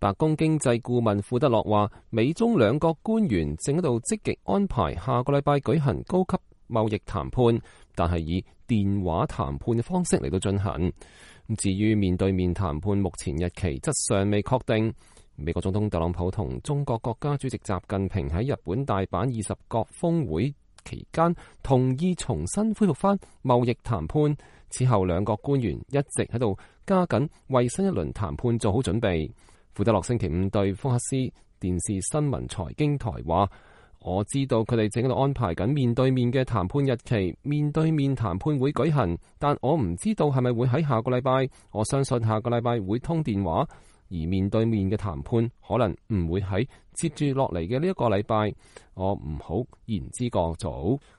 白宮經濟顧問庫德洛話，美中兩國官員正喺度積極安排下個禮拜舉行高級貿易談判，但係以電話談判嘅方式嚟到進行。至於面對面談判，目前日期則尚未確定。美國總統特朗普同中國國家主席習近平喺日本大阪20國峰會期間同意重新恢復翻貿易談判。此後兩國官員一直喺度加緊為新一輪談判做好準備。庫德洛星期五對福克斯電視新聞財經台話，我知道佢哋正喺度安排緊面對面嘅談判日期，面對面談判會舉行，但我唔知道係咪會喺下個禮拜。我相信下個禮拜會通電話，而面對面嘅談判可能唔會喺接住落嚟嘅呢一個禮拜。我唔好言之過早。